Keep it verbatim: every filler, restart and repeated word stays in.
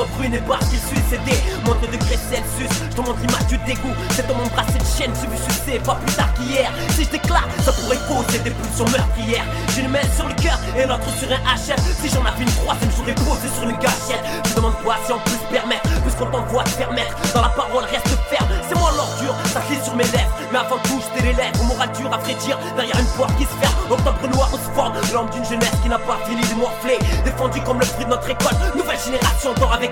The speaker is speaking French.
d'entre eux n'est pas qu'ils suicidés. Montre le degré Celsius, je te montre l'image du dégoût. C'est dans mon bracelet de chaîne, j'ai vu succès pas plus tard qu'hier. Si je déclare, ça pourrait causer des pulsions meurtrières. J'ai une main sur le cœur et l'autre sur un H F. Si j'en avais une troisième, j'aurais posé sur une gâchette. Je demande quoi si on peut se permettre, puisqu'on t'envoie te permettre. Dans la parole reste ferme, c'est moi l'ordure, ça glisse sur mes lèvres. Mais avant tout, j'étais les lèvres, moral dur à vrai dire. Derrière une porte qui se ferme, octobre noir on se forme. L'homme d'une jeunesse qui n'a pas fini de morfler. Défendu comme le fruit de notre école, nouvelle génération dort avec